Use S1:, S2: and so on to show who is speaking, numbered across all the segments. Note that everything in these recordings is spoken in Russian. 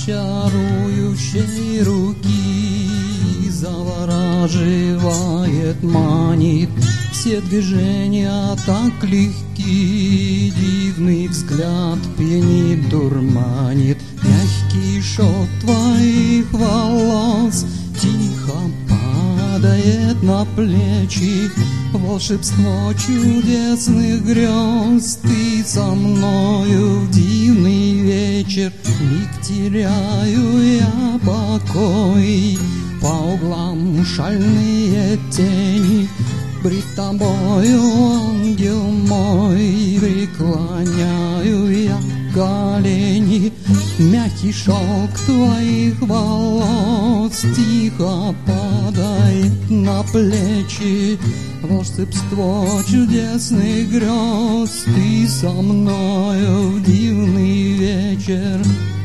S1: чарующей руки завораживает, манит, все движения так легки, дивный взгляд пьянит, дурманит, мягкий шелк твоих волос тихо падает на плечи, волшебство чудесных грез. Ты со мною в дивный вечер, миг теряю я покой, по углам шальные тени, пред тобою, ангел мой, преклоняю я колени. Мягкий шелк твоих волос тихо падает на плечи, волшебство чудесных грез. Ты со мною в дивный вечер.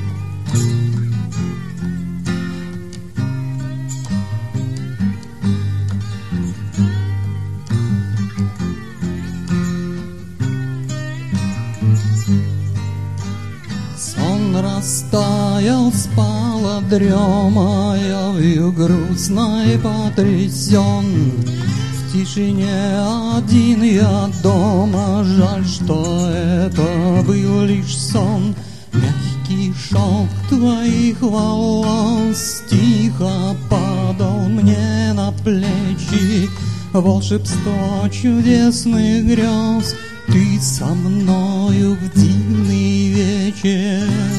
S1: Сон растаял, спала дрема, я грустно и потрясен. В тишине один я дома, жаль, что это был лишь сон. Мягкий шелк твоих волос тихо падал мне на плечи, волшебство чудесных грез. Ты со мною в дивный вечер.